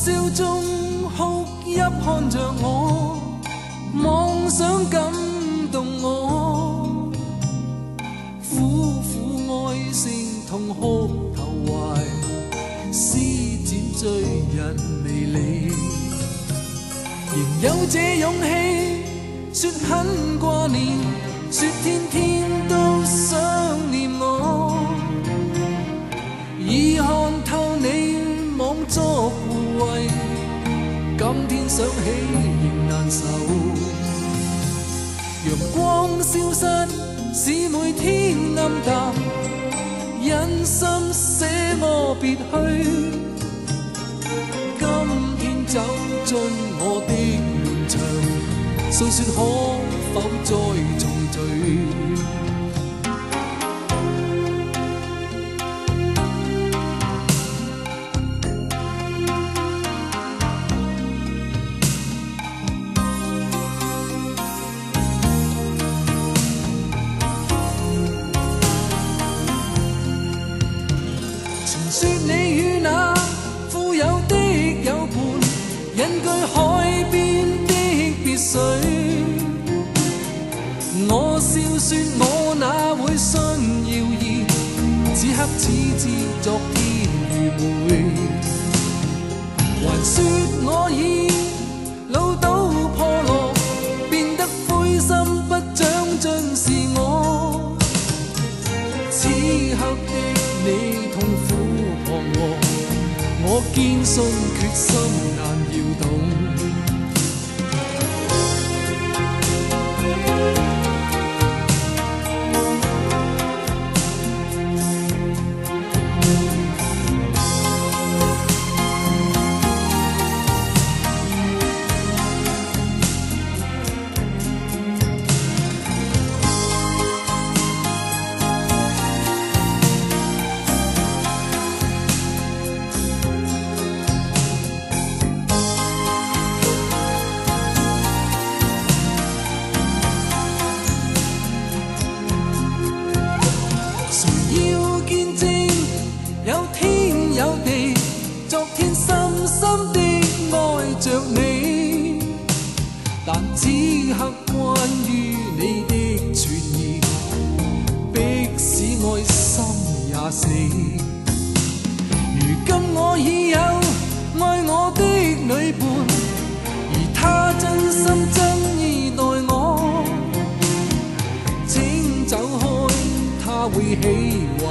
笑中哭泣看着我，妄想感动我。苦苦哀聲痛哭投懷，施展醉人魅力，仍有這勇氣說很掛念，說天天都想念我。已看透你妄作護衛，今天想起仍難受。陽光消失，使每天暗淡，忍心捨我別去。今天走進我的門牆，訴說可否再重聚。說你與那富有的友伴，隱居海邊的別墅。我笑說我哪會信謠言，此刻只知昨天愚昧。還說我已老到破落，變得灰心不長進是我。此刻的你痛苦我堅信決心難搖動。要見證有天有地，昨天深深的愛着你，但此刻關於你的傳言，迫使愛心也死。如今我已有愛我的女伴，而她真心真意待我，請走開，她會喜